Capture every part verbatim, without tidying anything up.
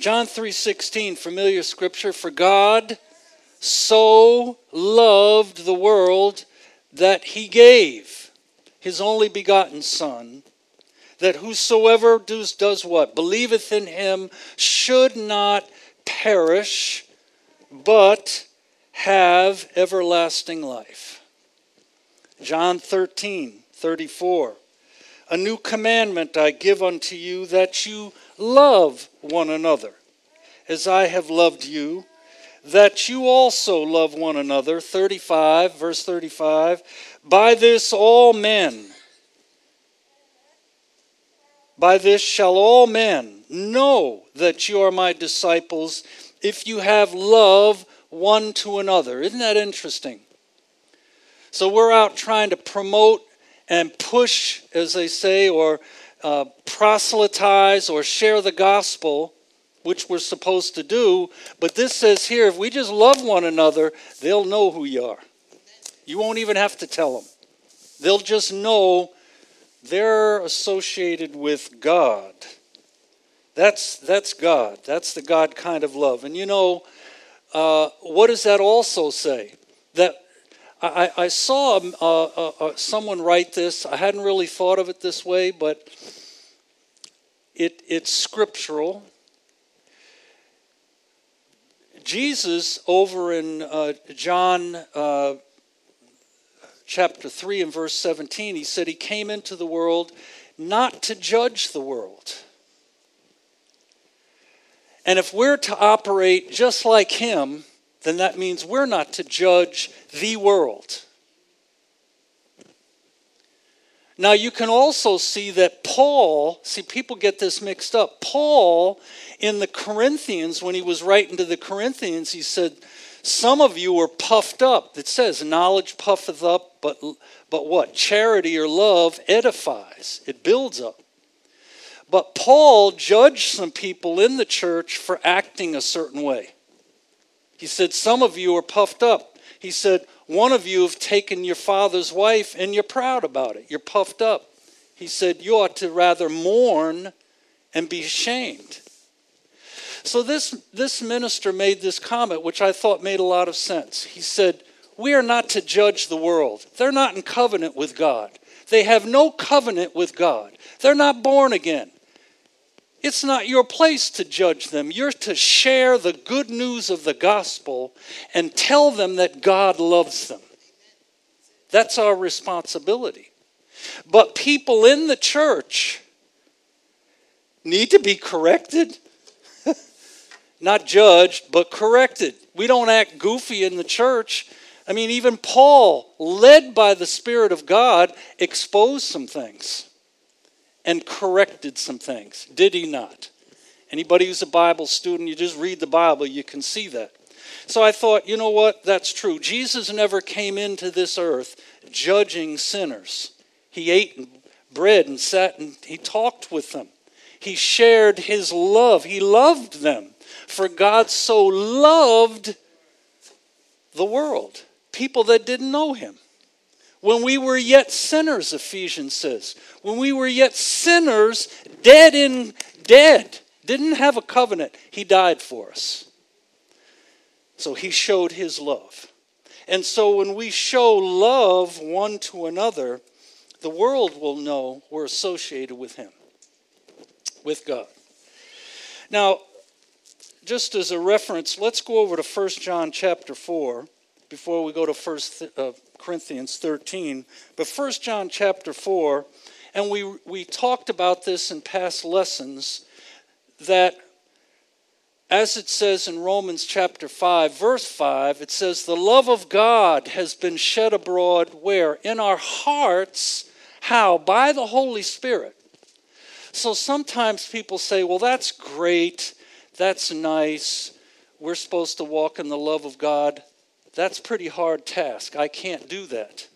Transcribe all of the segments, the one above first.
John three sixteen, familiar scripture. For God so loved the world that he gave his only begotten Son, that whosoever does, does what? Believeth in him should not perish, but have everlasting life. John thirteen thirty-four. A new commandment I give unto you, that you love one another, as I have loved you, that you also love one another. thirty-five, verse thirty-five. By this all men, by this shall all men know that you are my disciples, if you have love one to another. Isn't that interesting? So we're out trying to promote and push, as they say, or uh, proselytize or share the gospel, which we're supposed to do. But this says here, if we just love one another, they'll know who you are. You won't even have to tell them. They'll just know they're associated with God. That's that's God. That's the God kind of love. And you know, uh, what does that also say? That I, I saw uh, uh, uh, someone write this. I hadn't really thought of it this way, but it it's scriptural. Jesus, over in uh, John uh, chapter three and verse seventeen, he said he came into the world not to judge the world. And if we're to operate just like him, then that means we're not to judge the world. Now you can also see that Paul, see people get this mixed up. Paul in the Corinthians, when he was writing to the Corinthians, he said, some of you are puffed up. It says, knowledge puffeth up, but, but what? Charity or love edifies. It builds up. But Paul judged some people in the church for acting a certain way. He said, some of you are puffed up. He said, one of you have taken your father's wife and you're proud about it. You're puffed up. He said, you ought to rather mourn and be ashamed. So this, this minister made this comment, which I thought made a lot of sense. He said, we are not to judge the world. They're not in covenant with God. They have no covenant with God. They're not born again. It's not your place to judge them. You're to share the good news of the gospel and tell them that God loves them. That's our responsibility. But people in the church need to be corrected. Not judged, but corrected. We don't act goofy in the church. I mean, even Paul, led by the Spirit of God, exposed some things and corrected some things. Did he not? Anybody who's a Bible student, you just read the Bible, you can see that. So I thought, you know what? That's true. Jesus never came into this earth judging sinners. He ate bread and sat and he talked with them. He shared his love. He loved them. For God so loved the world, people that didn't know him. When we were yet sinners, Ephesians says, when we were yet sinners, dead in dead, didn't have a covenant, he died for us. So he showed his love. And so when we show love one to another, the world will know we're associated with him, with God. Now, just as a reference, let's go over to First John chapter four before we go to First Corinthians thirteen. But First John chapter four, and we we talked about this in past lessons, that as it says in Romans chapter five, verse five, it says, the love of God has been shed abroad where? In our hearts. How? By the Holy Spirit. So sometimes people say, well, that's great. That's nice. We're supposed to walk in the love of God. That's a pretty hard task. I can't do that.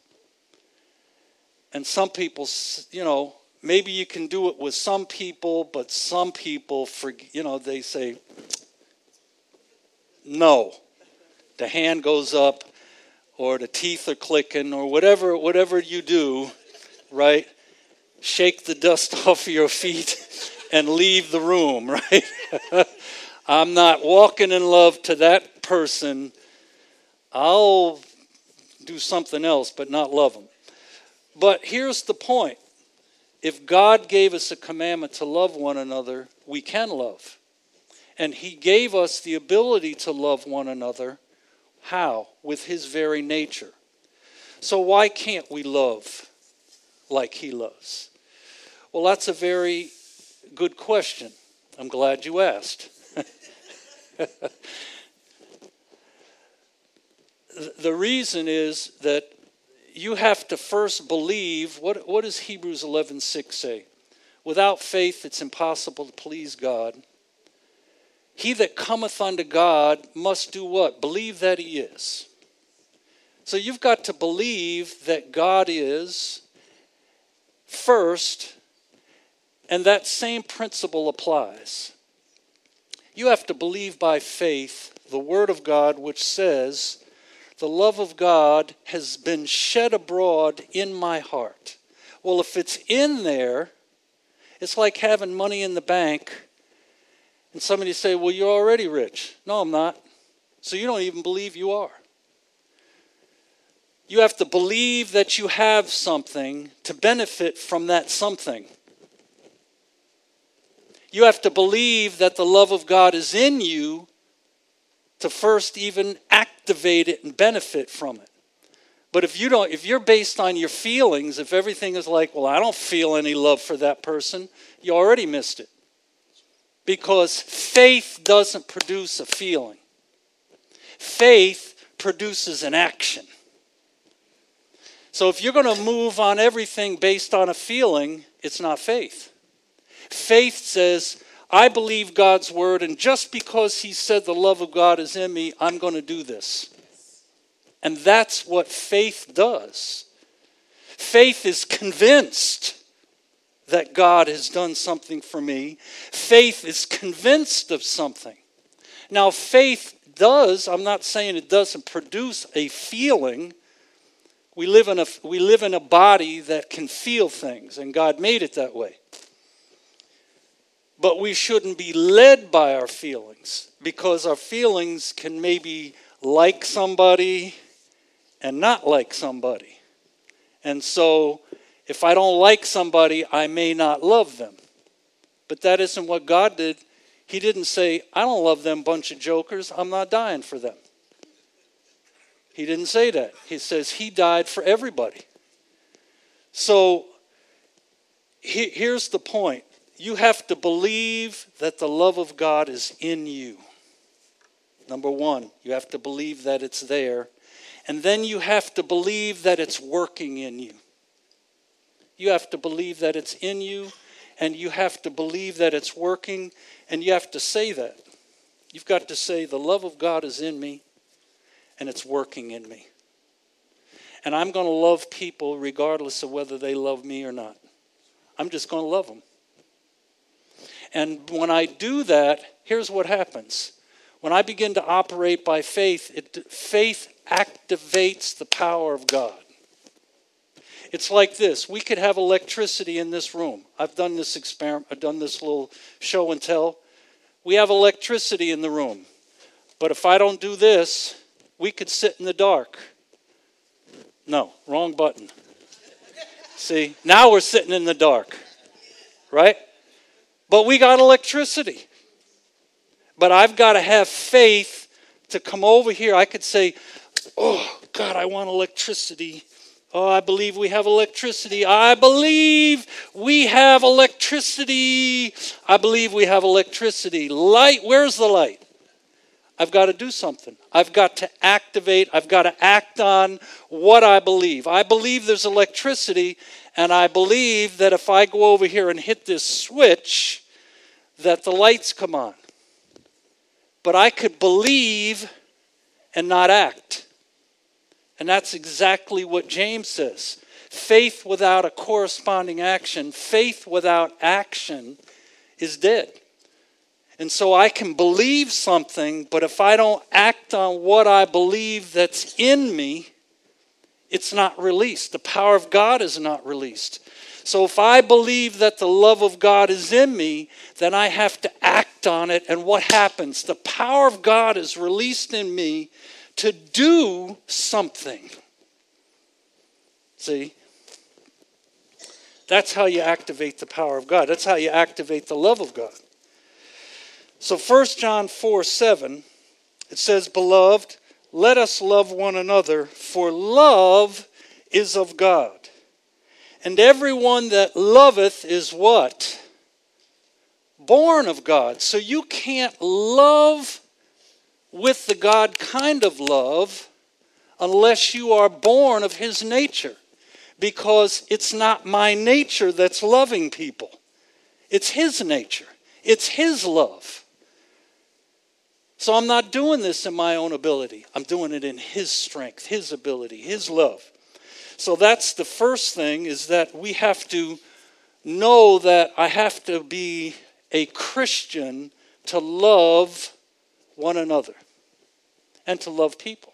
And some people, you know, maybe you can do it with some people, but some people, for, you know, they say, no. The hand goes up, or the teeth are clicking, or whatever, whatever you do, right? Shake the dust off your feet and leave the room, right? I'm not walking in love to that person. I'll do something else, but not love them. But here's the point. If God gave us a commandment to love one another, we can love. And he gave us the ability to love one another. How? With his very nature. So why can't we love like he loves? Well, that's a very good question. I'm glad you asked. The reason is that you have to first believe, what, what does Hebrews eleven six say? Without faith it's impossible to please God. He that cometh unto God must do what? Believe that he is. So you've got to believe that God is first, and that same principle applies. You have to believe by faith the word of God, which says, the love of God has been shed abroad in my heart. Well, if it's in there, it's like having money in the bank and somebody say, well, you're already rich. No, I'm not. So you don't even believe you are. You have to believe that you have something to benefit from that something. You have to believe that the love of God is in you to first even activate it and benefit from it. But if you don't, if you're based on your feelings, if everything is like, well, I don't feel any love for that person, you already missed it. Because faith doesn't produce a feeling. Faith produces an action. So if you're going to move on everything based on a feeling, it's not faith. Faith says, I believe God's word, and just because he said the love of God is in me, I'm going to do this. And that's what faith does. Faith is convinced that God has done something for me. Faith is convinced of something. Now, faith does, I'm not saying it doesn't produce a feeling. We live in a, we live in a body that can feel things, and God made it that way. But we shouldn't be led by our feelings, because our feelings can maybe like somebody and not like somebody. And so if I don't like somebody, I may not love them. But that isn't what God did. He didn't say, I don't love them bunch of jokers. I'm not dying for them. He didn't say that. He says he died for everybody. So he, here's the point. You have to believe that the love of God is in you. Number one, you have to believe that it's there. And then you have to believe that it's working in you. You have to believe that it's in you, and you have to believe that it's working, and you have to say that. You've got to say, the love of God is in me, and it's working in me. And I'm going to love people regardless of whether they love me or not. I'm just going to love them. And when I do that, here's what happens. When I begin to operate by faith, it, faith activates the power of God. It's like this. We could have electricity in this room. I've done this experiment. I've done this little show and tell. We have electricity in the room. But if I don't do this, we could sit in the dark. No, wrong button. See, now we're sitting in the dark. Right? But we got electricity. But I've got to have faith to come over here. I could say, oh, God, I want electricity. Oh, I believe we have electricity. I believe we have electricity. I believe we have electricity. Light, where's the light? I've got to do something. I've got to activate. I've got to act on what I believe. I believe there's electricity, and I believe that if I go over here and hit this switch, that the lights come on. But I could believe and not act. And that's exactly what James says. Faith without a corresponding action, faith without action is dead. And so I can believe something, but if I don't act on what I believe that's in me, it's not released. The power of God is not released. So if I believe that the love of God is in me, then I have to act on it. And what happens? The power of God is released in me to do something. See? That's how you activate the power of God. That's how you activate the love of God. So First John four seven, it says, Beloved, let us love one another, for love is of God. And everyone that loveth is what? Born of God. So you can't love with the God kind of love unless you are born of his nature. Because it's not my nature that's loving people. It's his nature. It's his love. So I'm not doing this in my own ability. I'm doing it in his strength, his ability, his love. So that's the first thing, is that we have to know that I have to be a Christian to love one another and to love people.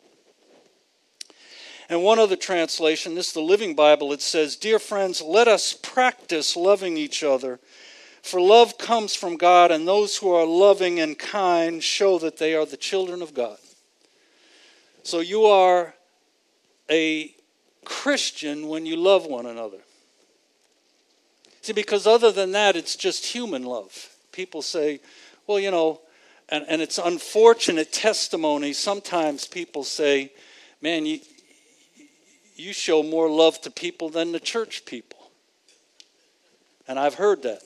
And one other translation, this is the Living Bible, it says, Dear friends, let us practice loving each other, for love comes from God, and those who are loving and kind show that they are the children of God. So you are a Christian when you love one another. See, because other than that, it's just human love. People say, well, you know, and, and it's unfortunate testimony. Sometimes people say, man, you, you show more love to people than the church people. And I've heard that.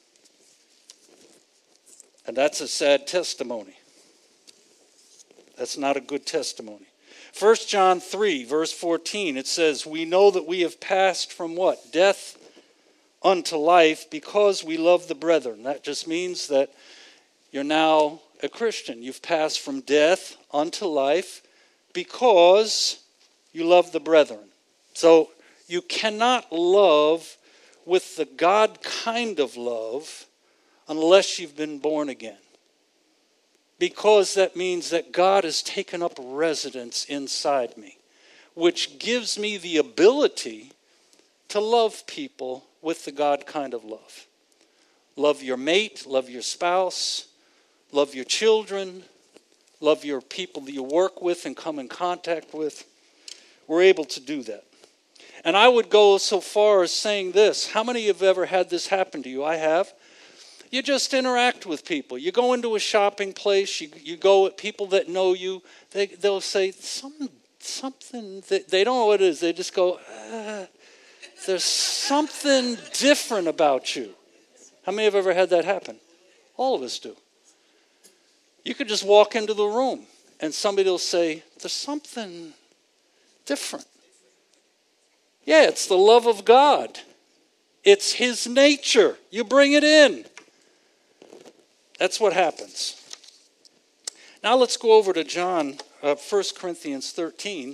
And that's a sad testimony. That's not a good testimony. First John three, verse fourteen, it says, We know that we have passed from what? Death unto life because we love the brethren. That just means that you're now a Christian. You've passed from death unto life because you love the brethren. So you cannot love with the God kind of love unless you've been born again. Because that means that God has taken up residence inside me, which gives me the ability to love people with the God kind of love. Love your mate, love your spouse, love your children, love your people that you work with and come in contact with. We're able to do that. And I would go so far as saying this. How many have ever had this happen to you? I have. You just interact with people. You go into a shopping place. You, you go with people that know you. They, they'll say something, something that they don't know what it is. They just go, ah, there's something different about you. How many have ever had that happen? All of us do. You could just walk into the room and somebody will say, there's something different. Yeah, it's the love of God. It's his nature. You bring it in. That's what happens. Now let's go over to John, uh, First Corinthians thirteen.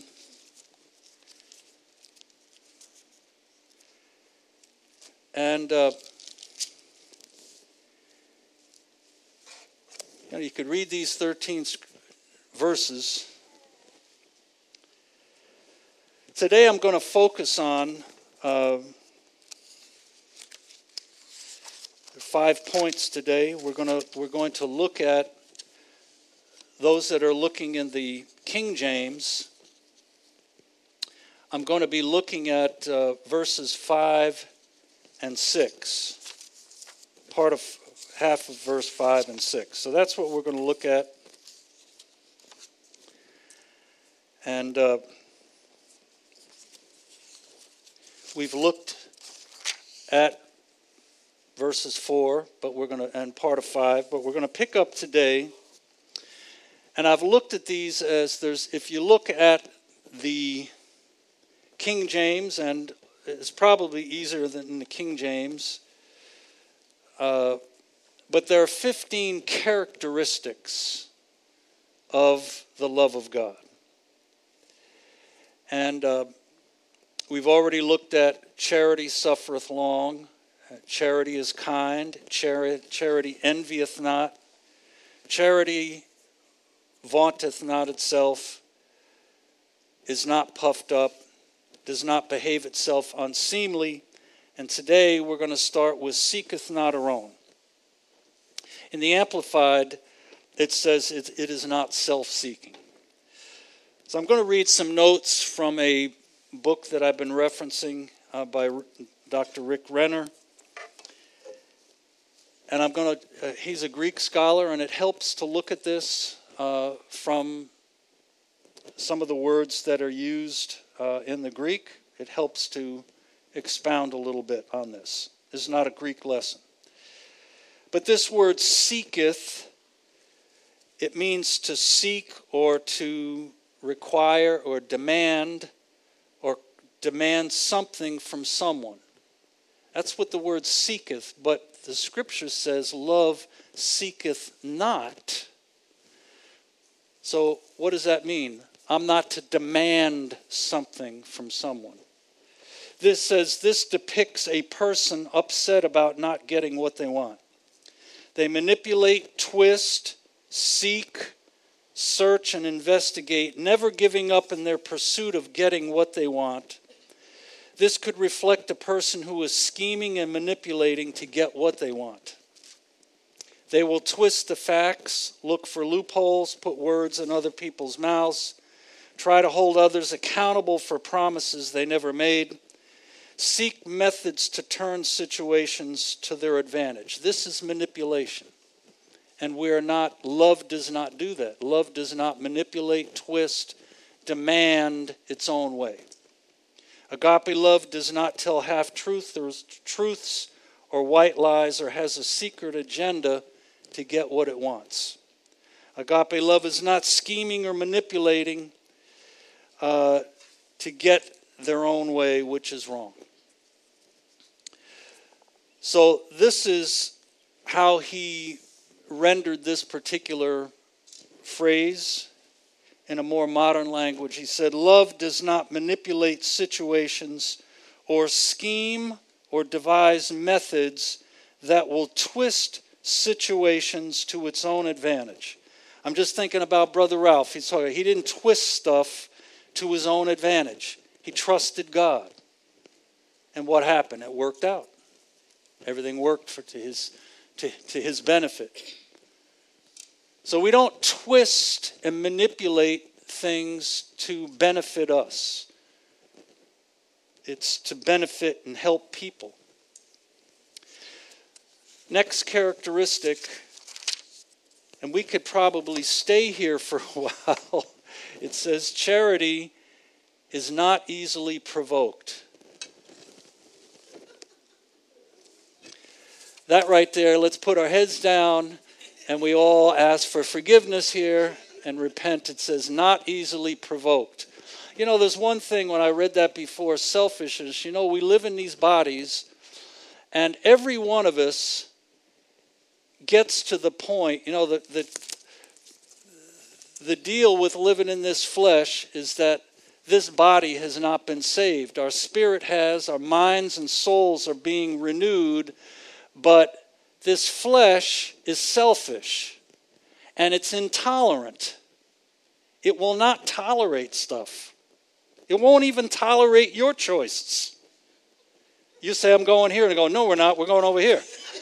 And uh, you know, you could read these thirteen verses. Today I'm going to focus on uh, five points today. We're going to we're going to look at those that are looking in the King James. I'm going to be looking at uh, verses five and six, part of half of verse five and six. So that's what we're going to look at. And uh, we've looked at verses four, but we're going to, and part of five, but we're going to pick up today. And I've looked at these as there's, if you look at the King James, and it's probably easier than the King James, uh, but there are fifteen characteristics of the love of God. And uh, we've already looked at charity suffereth long, charity is kind, charity, charity envieth not, charity vaunteth not itself, is not puffed up, does not behave itself unseemly, And today we're going to start with seeketh not her own. In the Amplified, it says it, it is not self-seeking. So I'm going to read some notes from a book that I've been referencing uh, by Doctor Rick Renner. And I'm going to, uh, he's a Greek scholar, and it helps to look at this uh, from some of the words that are used uh, in the Greek. It helps to expound a little bit on this. This is not a Greek lesson. But this word seeketh, it means to seek or to require or demand or demand something from someone. That's what the word seeketh, but the scripture says love seeketh not. So what does that mean? I'm not to demand something from someone. This says this depicts a person upset about not getting what they want. They manipulate, twist, seek, search, and investigate, never giving up in their pursuit of getting what they want. This could reflect a person who is scheming and manipulating to get what they want. They will twist the facts, look for loopholes, put words in other people's mouths, try to hold others accountable for promises they never made, seek methods to turn situations to their advantage. This is manipulation. And we are not, love does not do that. Love does not manipulate, twist, demand its own way. Agape love does not tell half-truths or truths or white lies or has a secret agenda to get what it wants. Agape love is not scheming or manipulating uh, to get their own way, which is wrong. So this is how he rendered this particular phrase in a more modern language. He said, love does not manipulate situations or scheme or devise methods that will twist situations to its own advantage. I'm just thinking about Brother Ralph. He's talking, he didn't twist stuff to his own advantage. He trusted God. And what happened? It worked out. Everything worked for to his to, to his benefit. So we don't twist and manipulate things to benefit us. It's to benefit and help people. Next characteristic, and we could probably stay here for a while. It says charity is not easily provoked. That right there, let's put our heads down and we all ask for forgiveness here and repent. It says not easily provoked. You know, there's one thing when I read that before, selfishness. You know, we live in these bodies and every one of us gets to the point, you know, the, the, the deal with living in this flesh is that this body has not been saved. Our spirit has, our minds and souls are being renewed, but this flesh is selfish and it's intolerant. It will not tolerate stuff. It won't even tolerate your choices. You say, I'm going here, and I go, no, we're not, we're going over here.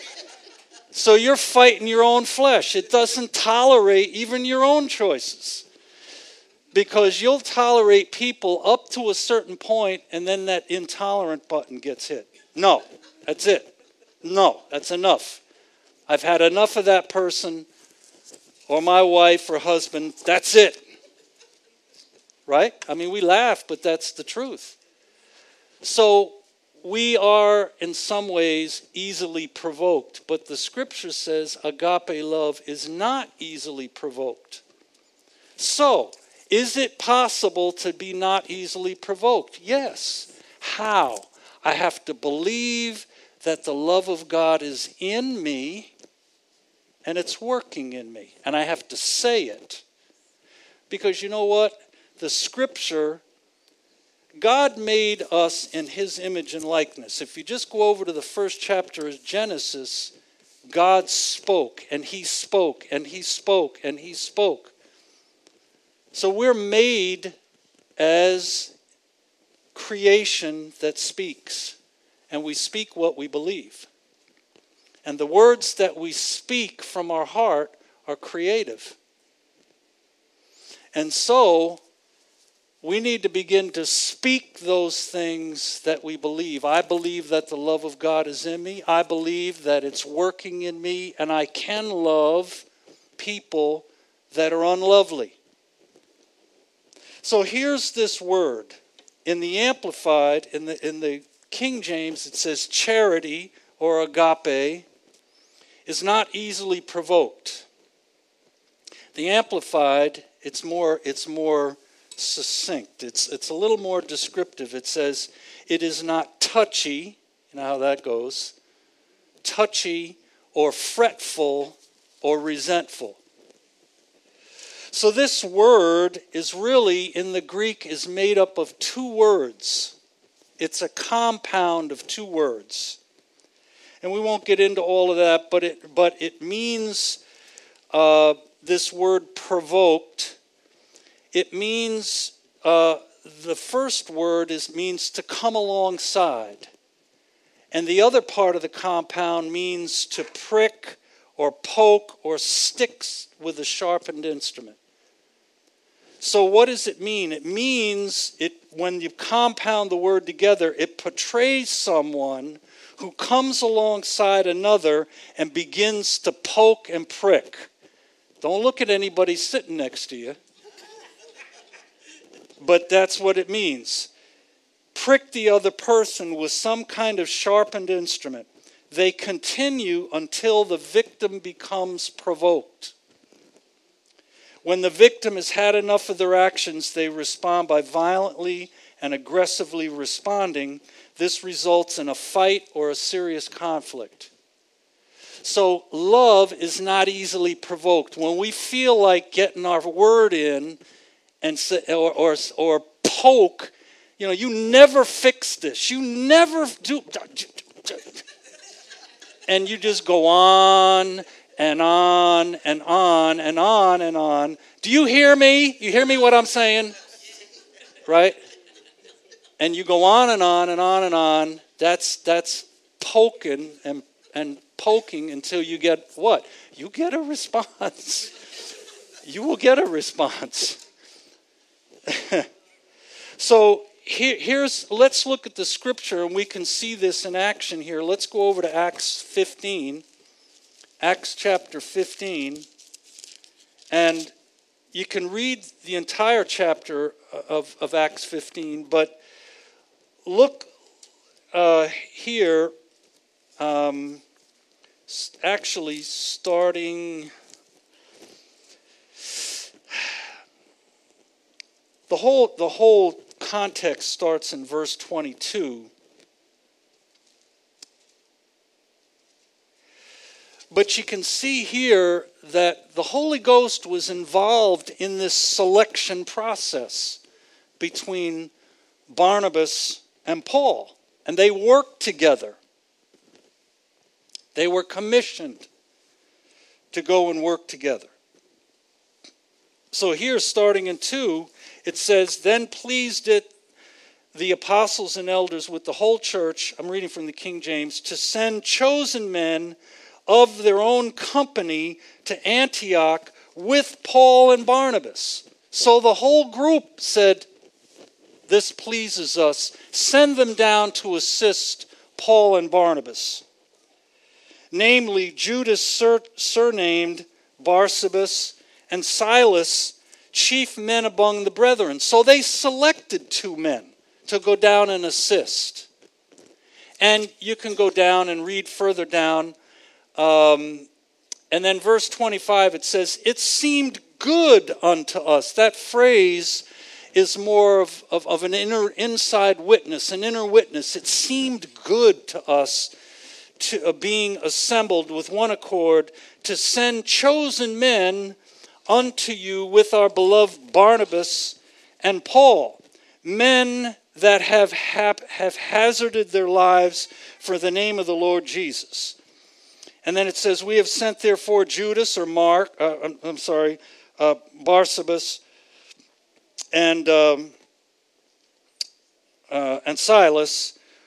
So you're fighting your own flesh. It doesn't tolerate even your own choices. Because you'll tolerate people up to a certain point, and then that intolerant button gets hit. No, that's it. No, that's enough. I've had enough of that person, or my wife or husband. That's it. Right? I mean, we laugh, but that's the truth. So we are, in some ways, easily provoked. But the scripture says agape love is not easily provoked. So, is it possible to be not easily provoked? Yes. How? I have to believe that the love of God is in me and it's working in me. And I have to say it. Because you know what? The scripture, God made us in his image and likeness. If you just go over to the first chapter of Genesis, God spoke and he spoke and he spoke and he spoke. So we're made as creation that speaks. and we speak what we believe. And the words that we speak from our heart are creative. And so, we need to begin to speak those things that we believe. I believe that the love of God is in me. I believe that it's working in me, and I can love people that are unlovely. So here's this word. In the Amplified, in the, in the King James, it says charity, or agape, is not easily provoked. The Amplified, it's more, it's more succinct. It's, it's a little more descriptive. It says, it is not touchy, you know how that goes, touchy or fretful or resentful. So this word is really, in the Greek, is made up of two words. It's a compound of two words. And we won't get into all of that, but it, but it means, uh, this word provoked, it means, uh, the first word is means to come alongside. And the other part of the compound means to prick or poke or stick with a sharpened instrument. So what does it mean? It means, it when you compound the word together, it portrays someone who comes alongside another and begins to poke and prick. Don't look at anybody sitting next to you. But that's what it means. Prick the other person with some kind of sharpened instrument. They continue until the victim becomes provoked. When the victim has had enough of their actions, they respond by violently and aggressively responding. This results in a fight or a serious conflict. So love is not easily provoked. When we feel like getting our word in and or, or, or poke, you know, you never fix this. You never do. And you just go on and on and on and on and on. Do you hear me? You hear me what I'm saying? Right? And you go on and on and on and on. That's that's poking and and poking until you get what? You get a response. You will get a response. So here, here's let's look at the scripture and we can see this in action here. Let's go over to Acts fifteen. Acts chapter fifteen, and you can read the entire chapter of, of Acts fifteen, but look uh, here, um, actually starting, the whole, the whole context starts in verse twenty-two. But you can see here that the Holy Ghost was involved in this selection process between Barnabas and Paul. And they worked together. They were commissioned to go and work together. So here, starting in two, it says, then pleased it the apostles and elders with the whole church, I'm reading from the King James, to send chosen men of their own company to Antioch with Paul and Barnabas. So the whole group said, this pleases us. Send them down to assist Paul and Barnabas. Namely, Judas sur- surnamed Barsabas and Silas, chief men among the brethren. So they selected two men to go down and assist. And you can go down and read further down. Um, and then verse twenty-five, it says, it seemed good unto us. That phrase is more of, of, of an inner inside witness, an inner witness. It seemed good to us, to uh, being assembled with one accord, to send chosen men unto you with our beloved Barnabas and Paul, men that have, hap, have hazarded their lives for the name of the Lord Jesus. And then it says, we have sent therefore Judas or Mark, uh, I'm, I'm sorry, uh, Barsabas and um, uh, and Silas,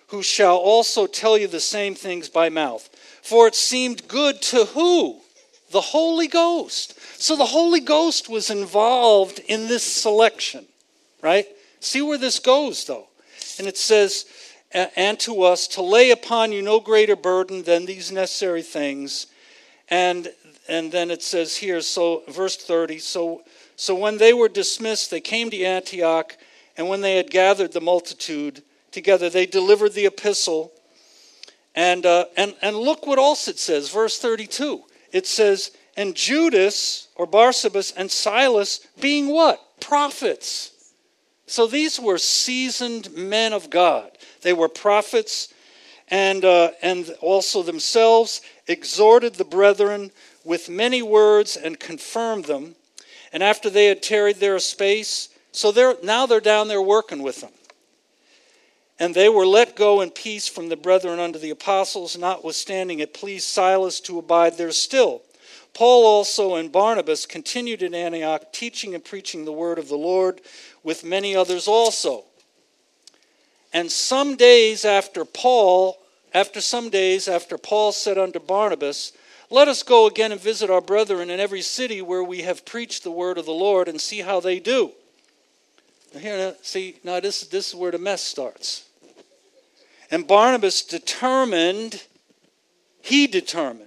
who shall also tell you the same things by mouth. For it seemed good to who? The Holy Ghost. So the Holy Ghost was involved in this selection, right? See where this goes, though. And it says, and to us, to lay upon you no greater burden than these necessary things. And and then it says here, so verse thirty, so, so when they were dismissed, they came to Antioch, and when they had gathered the multitude together, they delivered the epistle. And, uh, and, and look what else it says, verse thirty-two. It says, and Judas, or Barsabas, and Silas, being what? Prophets. So these were seasoned men of God. They were prophets, and uh, and also themselves exhorted the brethren with many words and confirmed them. And after they had tarried there a space, so they're now they're down there working with them. And they were let go in peace from the brethren unto the apostles, notwithstanding it pleased Silas to abide there still. Paul also and Barnabas continued in Antioch, teaching and preaching the word of the Lord with many others also. And some days after Paul, after some days after Paul said unto Barnabas, let us go again and visit our brethren in every city where we have preached the word of the Lord and see how they do. Now here, see, now this, this is where the mess starts. And Barnabas determined, he determined,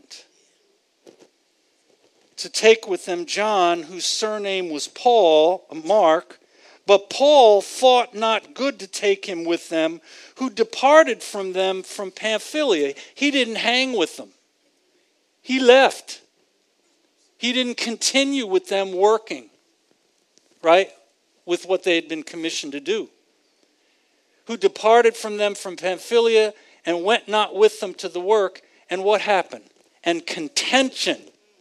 to take with them John, whose surname was Paul, Mark, but Paul thought not good to take him with them, who departed from them from Pamphylia. He didn't hang with them. He left. He didn't continue with them working, right, with what they had been commissioned to do. Who departed from them from Pamphylia and went not with them to the work. And what happened? And contention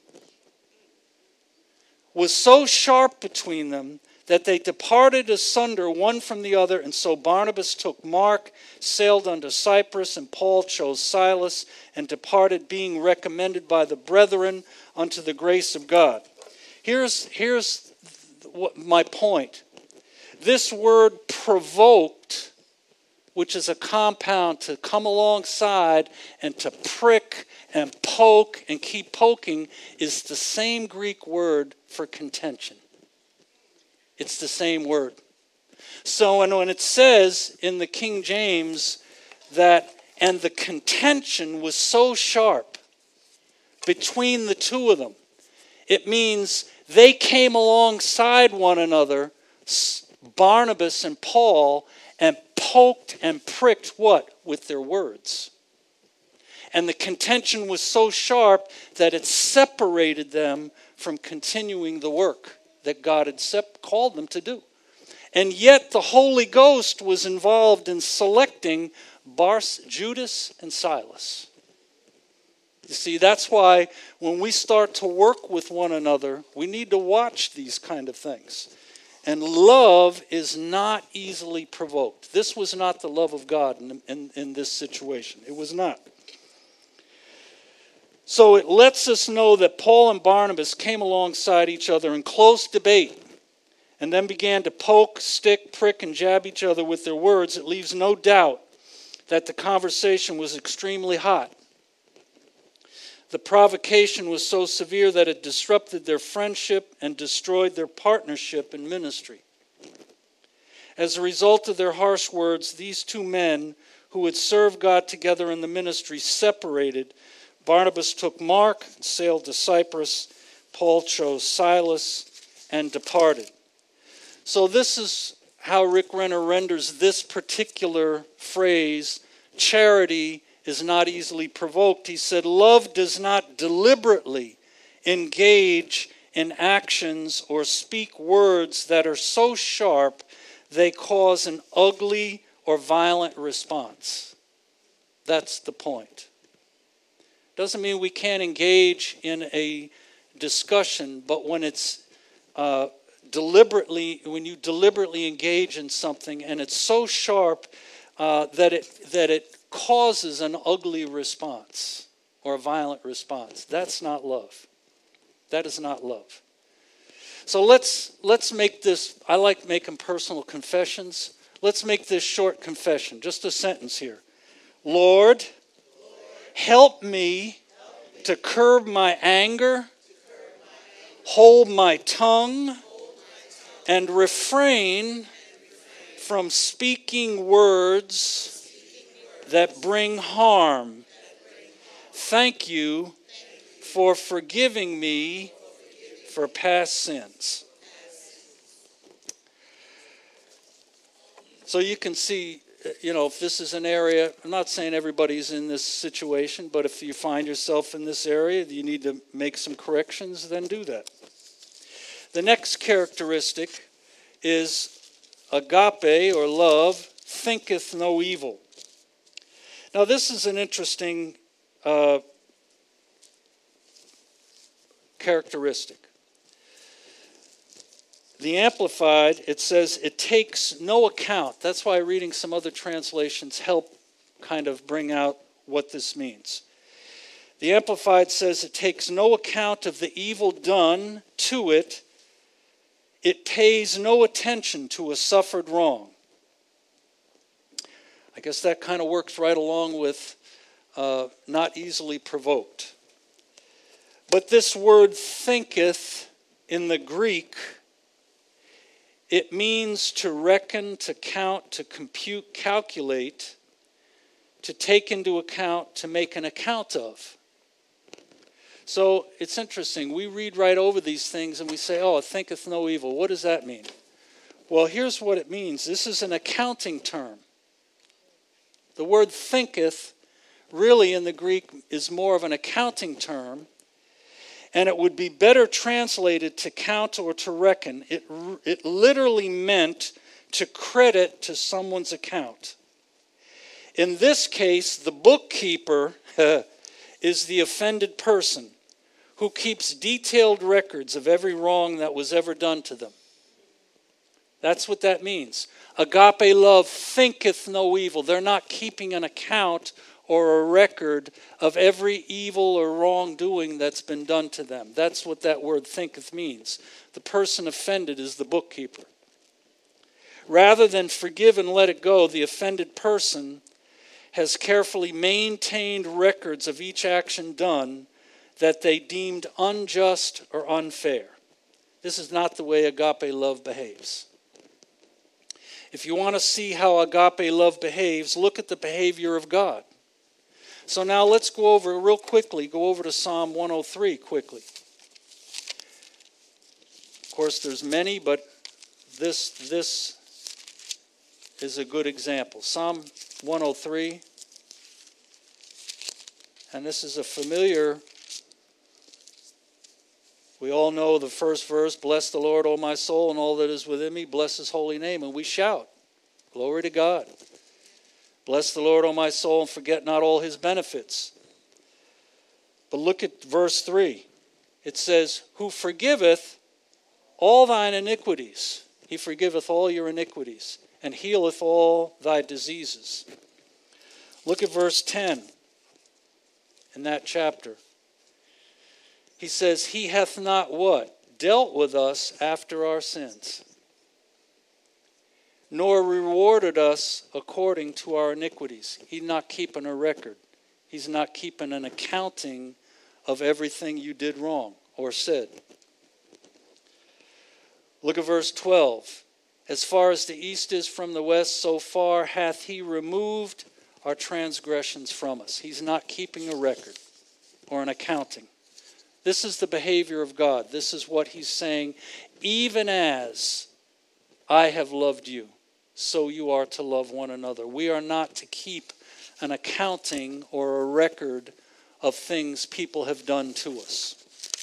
was so sharp between them that they departed asunder one from the other. And so Barnabas took Mark, sailed unto Cyprus, and Paul chose Silas, and departed, being recommended by the brethren unto the grace of God. Here's, here's what my point. This word provoked, which is a compound to come alongside and to prick and poke and keep poking, is the same Greek word for contention. It's the same word. So and when it says in the King James that, and the contention was so sharp between the two of them, it means they came alongside one another, Barnabas and Paul, and poked and pricked what? With their words. And the contention was so sharp that it separated them from continuing the work that God had sep- called them to do. And yet the Holy Ghost was involved in selecting Bars, Judas and Silas. You see, that's why when we start to work with one another, we need to watch these kind of things. And love is not easily provoked. This was not the love of God in, in, in this situation. It was not. So it lets us know that Paul and Barnabas came alongside each other in close debate and then began to poke, stick, prick, and jab each other with their words. It leaves no doubt that the conversation was extremely hot. The provocation was so severe that it disrupted their friendship and destroyed their partnership in ministry. As a result of their harsh words, these two men who had served God together in the ministry separated. Barnabas took Mark, sailed to Cyprus. Paul chose Silas and departed. So this is how Rick Renner renders this particular phrase, charity is not easily provoked. He said, love does not deliberately engage in actions or speak words that are so sharp they cause an ugly or violent response. That's the point. Doesn't mean we can't engage in a discussion, but when it's uh, deliberately, when you deliberately engage in something and it's so sharp uh, that it that it causes an ugly response or a violent response, that's not love. That is not love. So let's let's make this. I like making personal confessions. Let's make this short confession, just a sentence here. Lord, help me to curb my anger, hold my tongue, and refrain from speaking words that bring harm. Thank you for forgiving me for past sins. So you can see, you know, if this is an area, I'm not saying everybody's in this situation, but if you find yourself in this area, you need to make some corrections, then do that. The next characteristic is agape, or love, thinketh no evil. Now this is an interesting uh, characteristic. The Amplified, it says, it takes no account. That's why reading some other translations help kind of bring out what this means. The Amplified says it takes no account of the evil done to it. It pays no attention to a suffered wrong. I guess that kind of works right along with uh, not easily provoked. But this word thinketh in the Greek, it means to reckon, to count, to compute, calculate, to take into account, to make an account of. So it's interesting. We read right over these things and we say, oh, it thinketh no evil. What does that mean? Well, here's what it means. This is an accounting term. The word thinketh really in the Greek is more of an accounting term, and it would be better translated to count or to reckon. It, it literally meant to credit to someone's account. In this case, the bookkeeper is the offended person who keeps detailed records of every wrong that was ever done to them. That's what that means. Agape love thinketh no evil. They're not keeping an account or a record of every evil or wrongdoing that's been done to them. That's what that word thinketh means. The person offended is the bookkeeper. Rather than forgive and let it go, the offended person has carefully maintained records of each action done that they deemed unjust or unfair. This is not the way agape love behaves. If you want to see how agape love behaves, look at the behavior of God. So now let's go over real quickly, go over to Psalm one oh three quickly. Of course, there's many, but this, this is a good example. Psalm one oh three, and this is a familiar, we all know the first verse, bless the Lord, O my soul, and all that is within me, bless his holy name, and we shout, glory to God. Bless the Lord, O my soul, and forget not all his benefits. But look at verse three. It says, who forgiveth all thine iniquities. He forgiveth all your iniquities, and healeth all thy diseases. Look at verse ten in that chapter. He says, he hath not what? Dealt with us after our sins, nor rewarded us according to our iniquities. He's not keeping a record. He's not keeping an accounting of everything you did wrong or said. Look at verse twelve. As far as the east is from the west, so far hath he removed our transgressions from us. He's not keeping a record or an accounting. This is the behavior of God. This is what he's saying. Even as I have loved you, so you are to love one another. We are not to keep an accounting or a record of things people have done to us.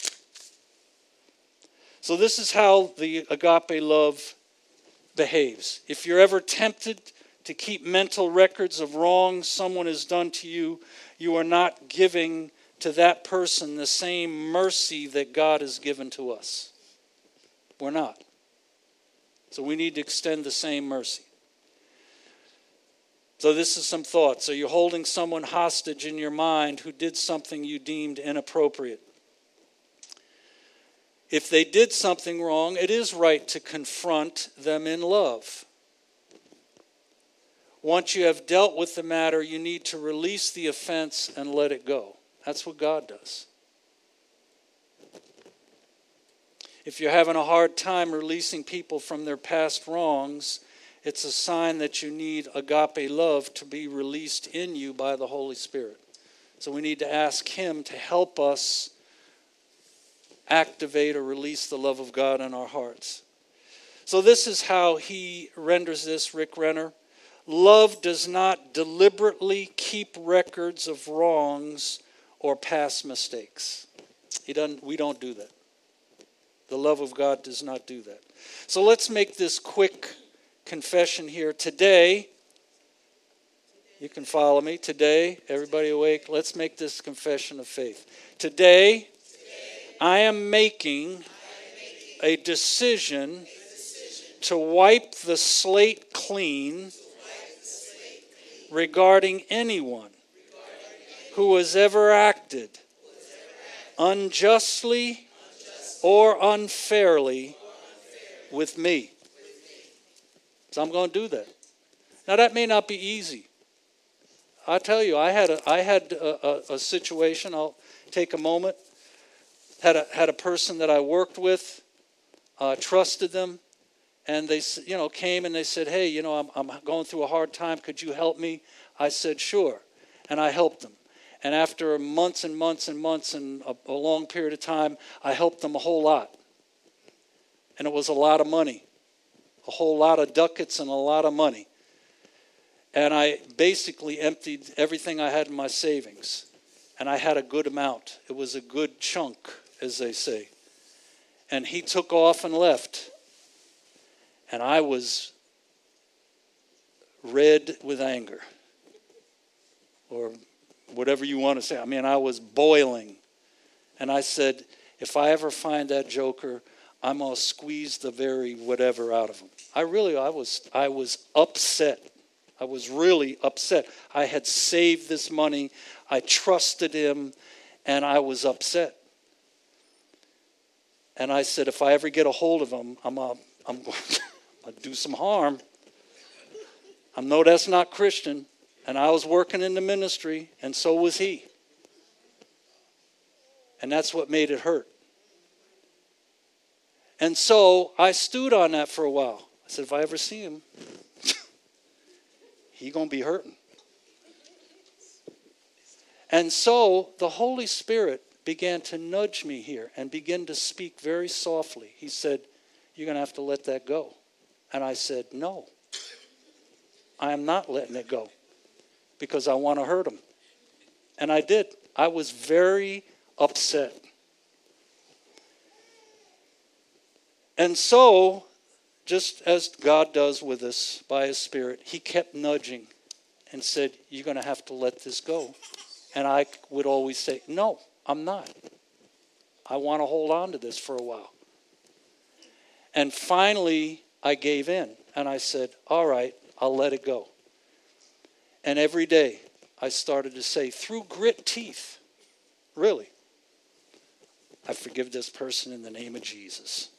So this is how the agape love behaves. If you're ever tempted to keep mental records of wrongs someone has done to you, you are not giving to that person the same mercy that God has given to us. We're not. So we need to extend the same mercy. So this is some thoughts. Are you holding someone hostage in your mind who did something you deemed inappropriate? If they did something wrong, it is right to confront them in love. once you have dealt with the matter, you need to release the offense and let it go. That's what God does. If you're having a hard time releasing people from their past wrongs, it's a sign that you need agape love to be released in you by the Holy Spirit. So we need to ask Him to help us activate or release the love of God in our hearts. So this is how he renders this, Rick Renner. Love does not deliberately keep records of wrongs or past mistakes. He doesn't, we don't do that. The love of God does not do that. So let's make this quick confession here. Today, you can follow me. Today, everybody awake? Let's make this confession of faith. Today, I am making a decision to wipe the slate clean regarding anyone who has ever acted unjustly or unfairly with me. So I'm going to do that. Now that may not be easy. I tell you, I had a, I had a, a, a situation. I'll take a moment. Had a had a person that I worked with, uh, trusted them, and they you know came and they said, "Hey, you know, I'm I'm going through a hard time. Could you help me?" I said, "Sure," and I helped them. And after months and months and months and a, a long period of time, I helped them a whole lot, and it was a lot of money, a whole lot of ducats and a lot of money. And I basically emptied everything I had in my savings, and I had a good amount. It was a good chunk, as they say. And he took off and left. And I was red with anger. Or whatever you want to say. I mean, I was boiling. And I said, if I ever find that joker, I'm going to squeeze the very whatever out of him. I really, I was, I was upset. I was really upset. I had saved this money. I trusted him. And I was upset. And I said, if I ever get a hold of him, I'm, uh, I'm going to do some harm. I know that's not Christian. And I was working in the ministry, and so was he. And that's what made it hurt. And so I stewed on that for a while. I said, if I ever see him, he going to be hurting. And so the Holy Spirit began to nudge me here and begin to speak very softly. He said, you're going to have to let that go. And I said, no, I am not letting it go because I want to hurt him. And I did. I was very upset. And so, just as God does with us by His Spirit, He kept nudging and said, you're going to have to let this go. And I would always say, no, I'm not. I want to hold on to this for a while. And finally, I gave in. And I said, all right, I'll let it go. And every day, I started to say, through grit teeth, really, I forgive this person in the name of Jesus.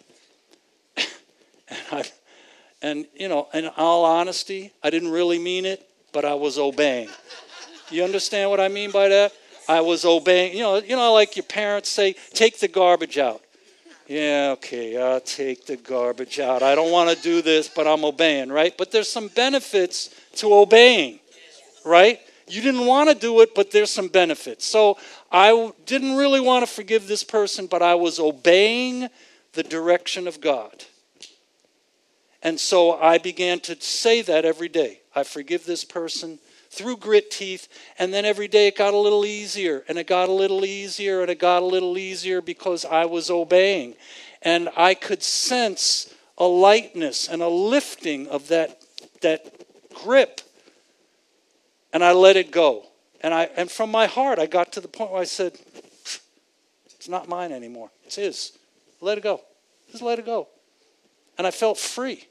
and, I, and, you know, in all honesty, I didn't really mean it, but I was obeying. You understand what I mean by that? I was obeying. You know, you know, like your parents say, take the garbage out. Yeah, okay, I'll take the garbage out. I don't want to do this, but I'm obeying, right? But there's some benefits to obeying, right? You didn't want to do it, but there's some benefits. So I didn't really want to forgive this person, but I was obeying the direction of God. And so I began to say that every day. I forgive this person through grit teeth, and then every day it got a little easier, and it got a little easier, and it got a little easier because I was obeying. And I could sense a lightness and a lifting of that, that grip. And I let it go. And I and from my heart, I got to the point where I said, it's not mine anymore. It's His. Let it go. Just let it go. And I felt free.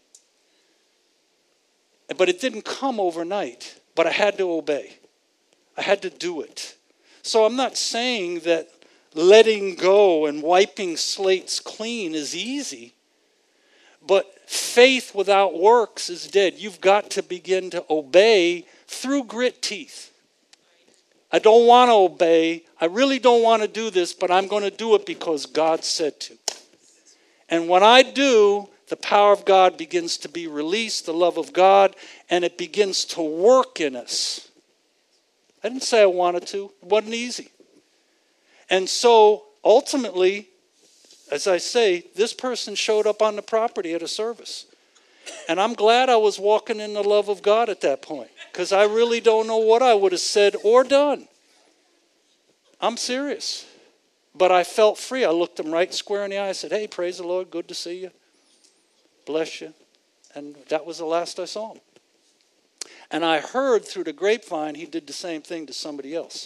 But it didn't come overnight. But I had to obey. I had to do it. So I'm not saying that letting go and wiping slates clean is easy. But faith without works is dead. You've got to begin to obey through grit teeth. I don't want to obey. I really don't want to do this, but I'm going to do it because God said to. And when I do, the power of God begins to be released, the love of God, and it begins to work in us. I didn't say I wanted to. It wasn't easy. And so, ultimately, as I say, this person showed up on the property at a service. And I'm glad I was walking in the love of God at that point, because I really don't know what I would have said or done. I'm serious. But I felt free. I looked him right square in the eye. I said, hey, praise the Lord. Good to see you. Bless you. And that was the last I saw him. And I heard through the grapevine he did the same thing to somebody else.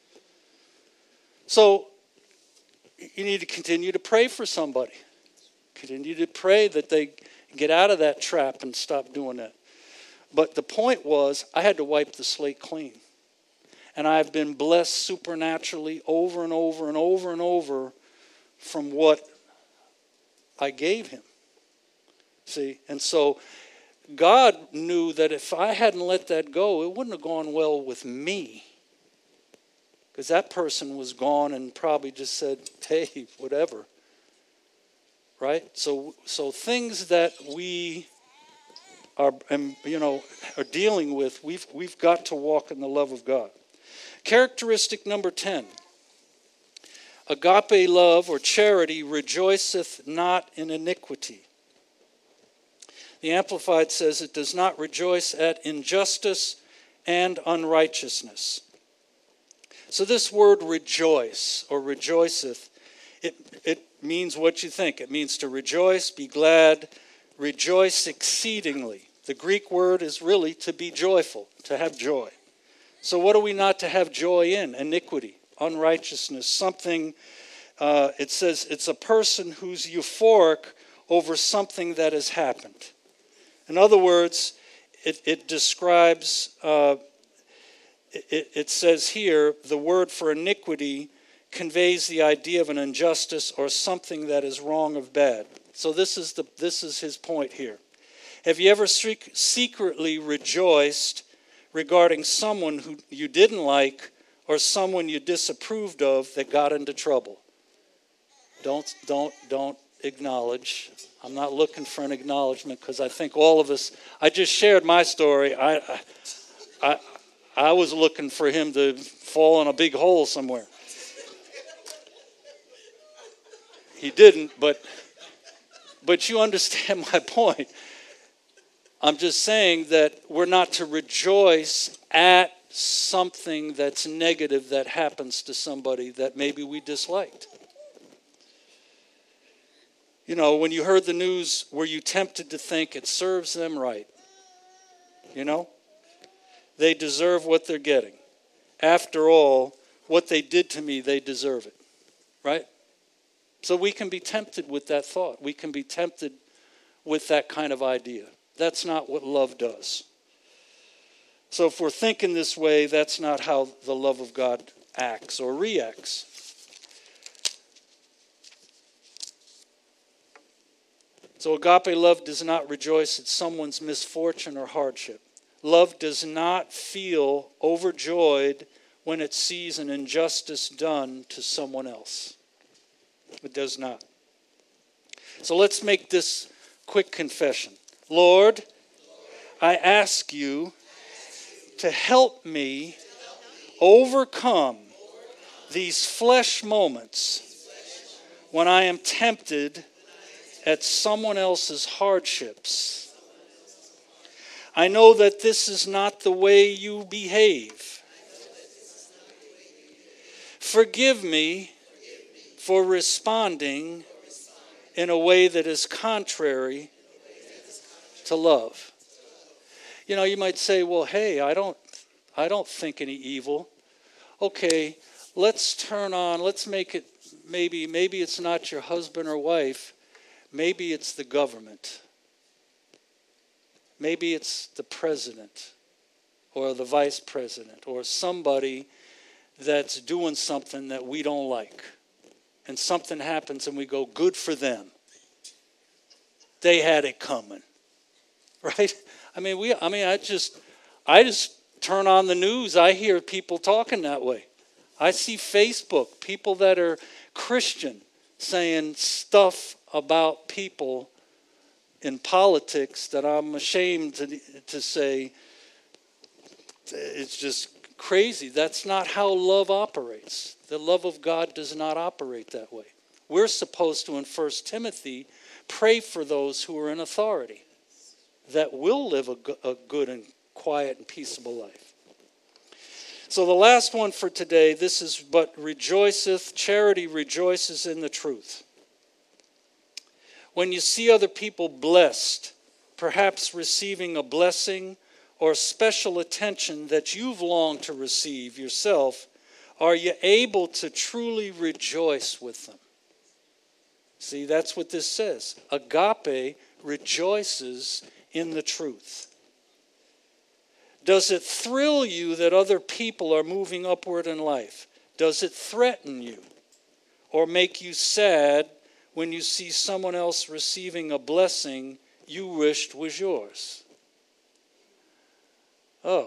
So you need to continue to pray for somebody. Continue to pray that they get out of that trap and stop doing that. But the point was, I had to wipe the slate clean. And I've been blessed supernaturally over and over and over and over from what I gave him. See? And so God knew that if I hadn't let that go, it wouldn't have gone well with me. Because that person was gone and probably just said, hey, whatever. Right? So so things that we are um, you know are dealing with, we've we've got to walk in the love of God. Characteristic number ten. Agape love or charity rejoiceth not in iniquity. The Amplified says it does not rejoice at injustice and unrighteousness. So this word rejoice or rejoiceth, it, it means what you think. It means to rejoice, be glad, rejoice exceedingly. The Greek word is really to be joyful, to have joy. So what are we not to have joy in? Iniquity, unrighteousness, something, uh, it says it's a person who's euphoric over something that has happened. In other words, it, it describes, uh, it, it says here, the word for iniquity conveys the idea of an injustice or something that is wrong or bad. So this is the this is his point here. Have you ever secretly rejoiced regarding someone who you didn't like or someone you disapproved of that got into trouble? Don't don't don't acknowledge. I'm not looking for an acknowledgement because I think all of us. I just shared my story. I I I, I was looking for him to fall in a big hole somewhere. He didn't, but but you understand my point. I'm just saying that we're not to rejoice at something that's negative that happens to somebody that maybe we disliked. You know, when you heard the news, were you tempted to think it serves them right? You know? They deserve what they're getting. After all, what they did to me, they deserve it. Right? So we can be tempted with that thought. We can be tempted with that kind of idea. That's not what love does. So if we're thinking this way, that's not how the love of God acts or reacts. So agape love does not rejoice at someone's misfortune or hardship. Love does not feel overjoyed when it sees an injustice done to someone else. It does not. So let's make this quick confession. Lord, I ask you to help me overcome these flesh moments when I am tempted at someone else's hardships. I know that this is not the way you behave. Forgive me for responding in a way that is contrary to love. You know, you might say, well, hey, I don't I don't think any evil. Okay, let's turn on, let's make it maybe maybe it's not your husband or wife. Maybe it's the government. Maybe it's the president or the vice president or somebody that's doing something that we don't like. And something happens and we go, good for them. they had it coming, right? I mean, we. I mean, I just, I just turn on the news. I hear people talking that way. I see Facebook, people that are Christian saying stuff about people in politics that I'm ashamed to, to say. It's just crazy. That's not how love operates. The love of God does not operate that way. We're supposed to, in First Timothy, pray for those who are in authority that will live a, a good and quiet and peaceable life. So the last one for today, this is, but rejoiceth, charity rejoices in the truth. When you see other people blessed, perhaps receiving a blessing or special attention that you've longed to receive yourself, are you able to truly rejoice with them? See, that's what this says. Agape rejoices in the truth. Does it thrill you that other people are moving upward in life? Does it threaten you or make you sad when you see someone else receiving a blessing you wished was yours? Oh.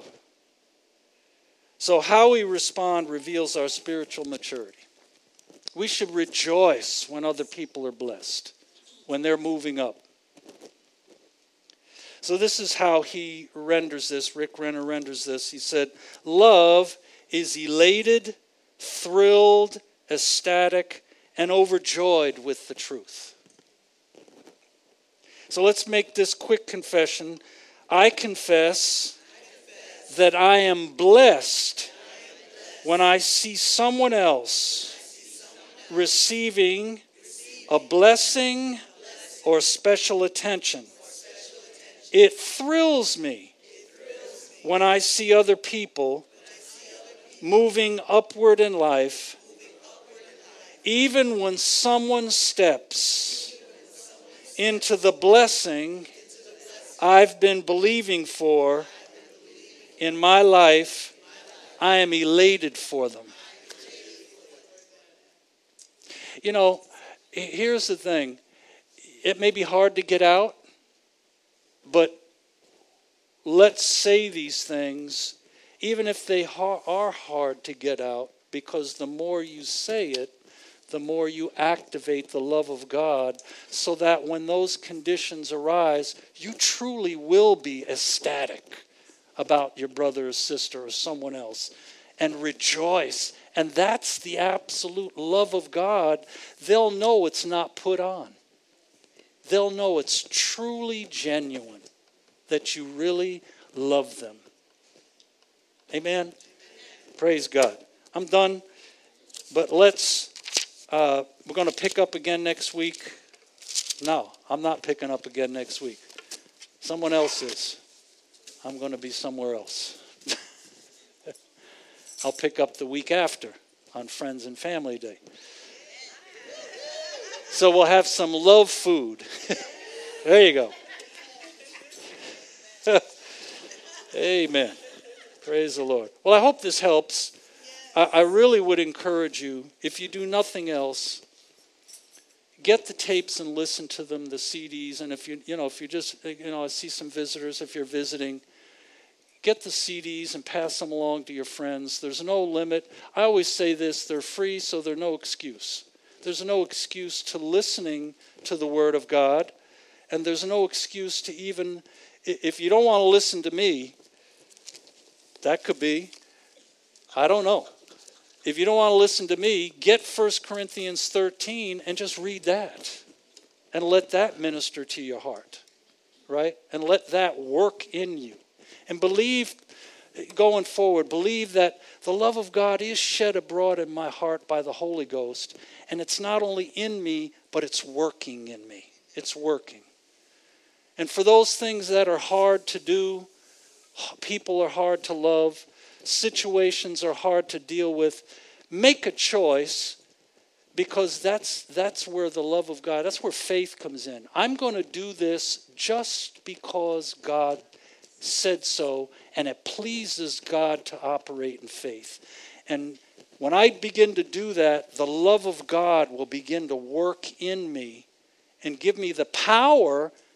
So how we respond reveals our spiritual maturity. We should rejoice when other people are blessed, when they're moving up. So this is how he renders this. Rick Renner renders this. He said, love is elated, thrilled, ecstatic, and overjoyed with the truth. So let's make this quick confession. I confess that I am blessed when I see someone else receiving a blessing or special attention. It thrills me when I see other people moving upward in life, even when someone steps into the blessing I've been believing for in my life. I am elated for them. You know, here's the thing. It may be hard to get out, but let's say these things, even if they are hard to get out, because the more you say it, the more you activate the love of God, so that when those conditions arise, you truly will be ecstatic about your brother or sister or someone else and rejoice. And that's the absolute love of God. They'll know it's not put on. They'll know it's truly genuine, that you really love them. Amen? Praise God. I'm done, but let's, uh, we're going to pick up again next week. No, I'm not picking up again next week. Someone else is. I'm going to be somewhere else. I'll pick up the week after on Friends and Family Day. So we'll have some love food. There you go. Amen. Praise the Lord. Well, I hope this helps. I, I really would encourage you, if you do nothing else, get the tapes and listen to them, the C Ds. And if you, you know, if you just, you know, I see some visitors, if you're visiting, get the C Ds and pass them along to your friends. There's no limit. I always say this, they're free, so there's no excuse. There's no excuse to listening to the Word of God. And there's no excuse to even, if you don't want to listen to me, that could be, I don't know. If you don't want to listen to me, get First Corinthians thirteen and just read that. And let that minister to your heart, right? And let that work in you. And believe, going forward, believe that the love of God is shed abroad in my heart by the Holy Ghost. And it's not only in me, but it's working in me. It's working. And for those things that are hard to do, people are hard to love, situations are hard to deal with, make a choice, because that's that's where the love of God, that's where faith comes in. I'm going to do this just because God said so, and it pleases God to operate in faith. And when I begin to do that, the love of God will begin to work in me and give me the power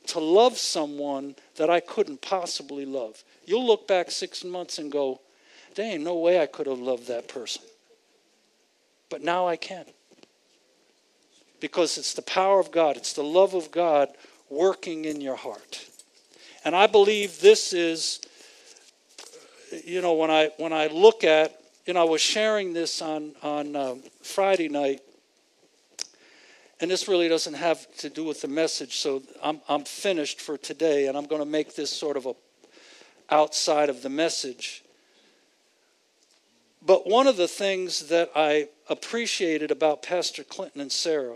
to love someone that I couldn't possibly love. You'll look back six months and go, there ain't no way I could have loved that person. But now I can. Because it's the power of God. It's the love of God working in your heart. And I believe this is, you know, when I when I look at, you know, I was sharing this on, on uh, Friday night. And this really doesn't have to do with the message. So I'm I'm finished for today. And I'm going to make this sort of a outside of the message. But one of the things that I appreciated about Pastor Clinton and Sarah,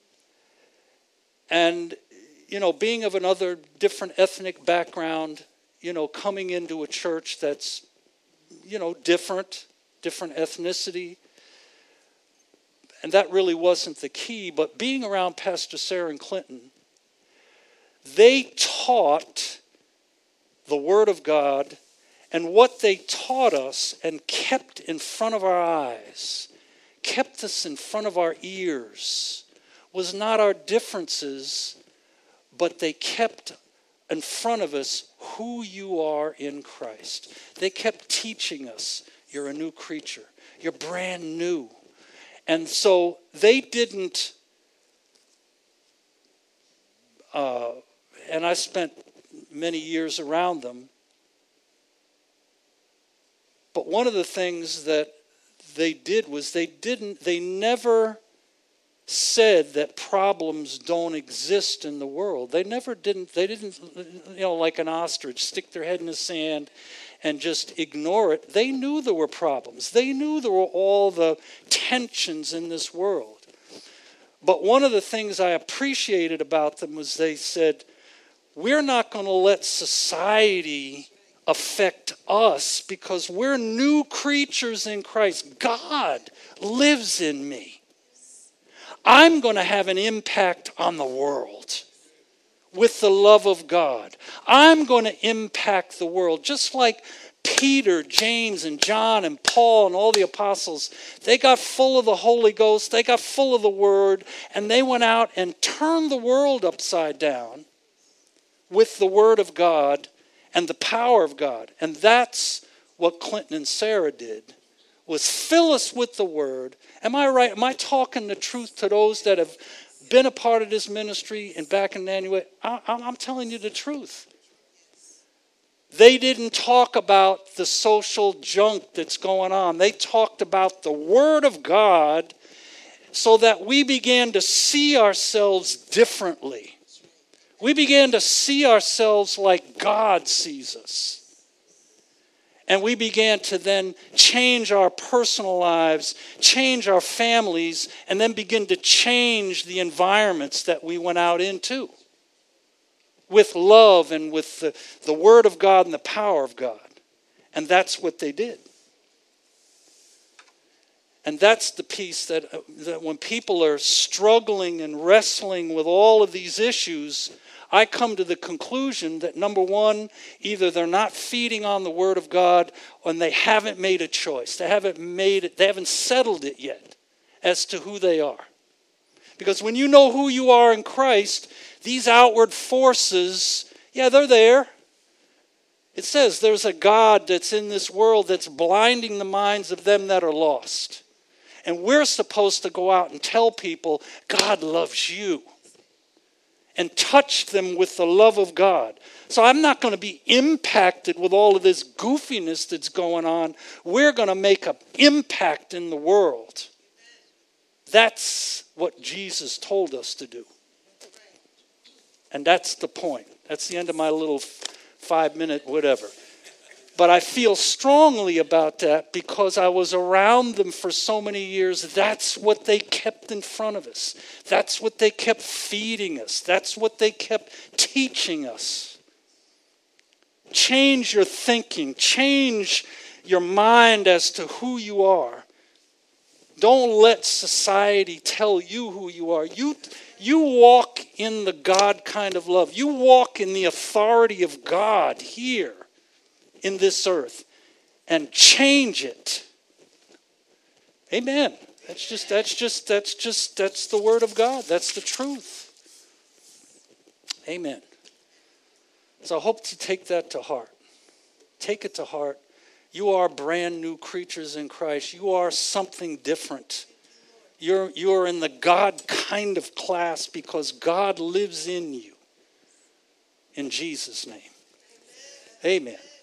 and, you know, being of another different ethnic background, you know, coming into a church that's, you know, different, different ethnicity, and that really wasn't the key, but being around Pastor Sarah and Clinton, they taught the Word of God, and what they taught us and kept in front of our eyes, kept us in front of our ears, was not our differences, but they kept in front of us who you are in Christ. They kept teaching us, you're a new creature. You're brand new. And so they didn't, uh, and I spent many years around them, but one of the things that they did was they didn't, they never said that problems don't exist in the world. They never didn't, they didn't, you know, like an ostrich, stick their head in the sand and just ignore it. They knew there were problems. They knew there were all the tensions in this world. But one of the things I appreciated about them was they said, we're not going to let society affect us because we're new creatures in Christ. God lives in me. I'm going to have an impact on the world with the love of God. I'm going to impact the world just like Peter, James, and John, and Paul, and all the apostles. They got full of the Holy Ghost. They got full of the Word, and they went out and turned the world upside down with the Word of God and the power of God. And that's what Clinton and Sarah did, was fill us with the Word. Am I right? Am I talking the truth to those that have been a part of this ministry and back in Nanuet? I, I'm telling you the truth. They didn't talk about the social junk that's going on. They talked about the Word of God so that we began to see ourselves differently. We began to see ourselves like God sees us. And we began to then change our personal lives, change our families, and then begin to change the environments that we went out into with love and with the, the Word of God and the power of God. And that's what they did. And that's the piece that, uh, that when people are struggling and wrestling with all of these issues, I come to the conclusion that, number one, either they're not feeding on the Word of God or they haven't made a choice. They haven't made it, they haven't settled it yet as to who they are. Because when you know who you are in Christ, these outward forces, yeah, they're there. It says there's a God that's in this world that's blinding the minds of them that are lost. And we're supposed to go out and tell people, God loves you. And touch them with the love of God. So I'm not going to be impacted with all of this goofiness that's going on. We're going to make an impact in the world. That's what Jesus told us to do. And that's the point. That's the end of my little five-minute whatever. But I feel strongly about that because I was around them for so many years. That's what they kept in front of us. That's what they kept feeding us. That's what they kept teaching us. Change your thinking. Change your mind as to who you are. Don't let society tell you who you are. You, you walk in the God kind of love. You walk in the authority of God here in this earth and change it. Amen. That's just, that's just, that's just, that's the Word of God. That's the truth. Amen. So I hope you take that to heart. Take it to heart. You are brand new creatures in Christ. You are something different. You're, you're in the God kind of class because God lives in you. In Jesus' name. Amen.